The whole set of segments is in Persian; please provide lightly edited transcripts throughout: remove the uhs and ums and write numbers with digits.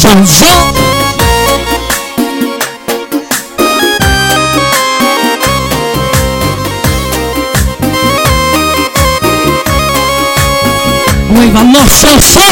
وای والله ساسا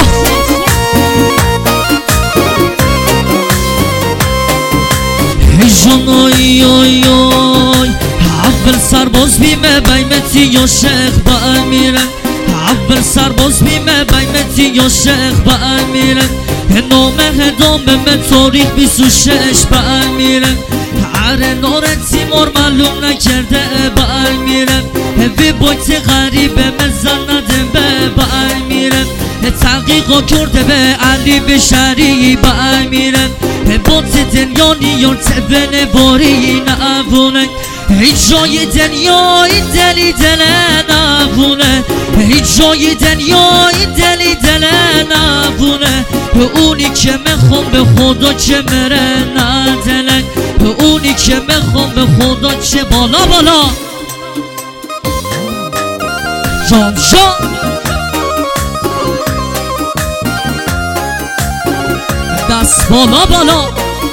هجان آی آی آی اول سرباز بیمه بیمتی یا شیخ با امیرن اول سرباز بیمه بیمتی یا شیخ با امیرن نامه هدامه من تاریخ 26 با امیرن هر نار تیمار معلوم نکرده با امیرن وی بایت غریبه من زن ندم با امیرن تحقیقا کرده به علی بشری با امیرن بایت دنیا نیان تبنه باری نبونه هیچ جای دنیا این دلی دله نبونه هیچ جای دنیا این دلی دله نبونه اونی که میخوام به خدا چه مره ندلن اونی که میخوام به خدا چه بالا بالا جام جام دست بالا بالا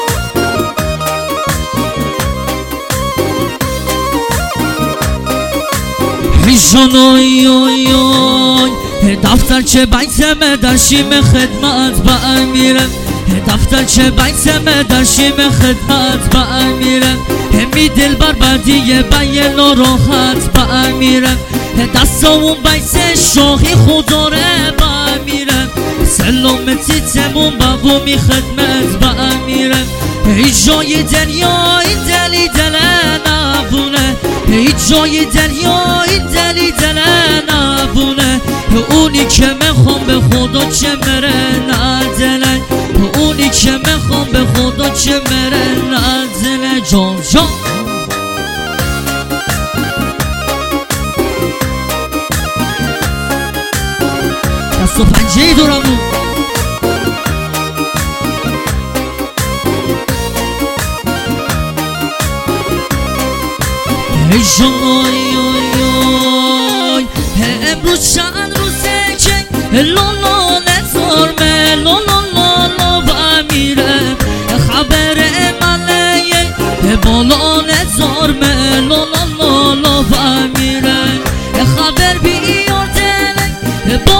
هیچان آی آی آی دفتر چه بیتمه در شیم خدمت با امیرم دفتر چه بیتمه در شیم خدمت با امیرم همی دل بر بدیه بی ناراحت با امیرم دستامون بیت شاخی خداره با امیرم سلامتی تمون بابومی خدمت با امیرم هیچ جای دنیا این دلی دله نبونه هیچ جای دنیا این دلی دله نبونه اونی که میخوام به خدا چه مره ندله اونی که میخوام به خدا چه مره ندله جان جان دست و پنجه دورمون ای جان آی آی آی امروز چند روزه که لالا نزارمه لالا لالا با امیرم خبر ملیه بالا نزارمه لالا لالا با امیرم خبر بیار دلک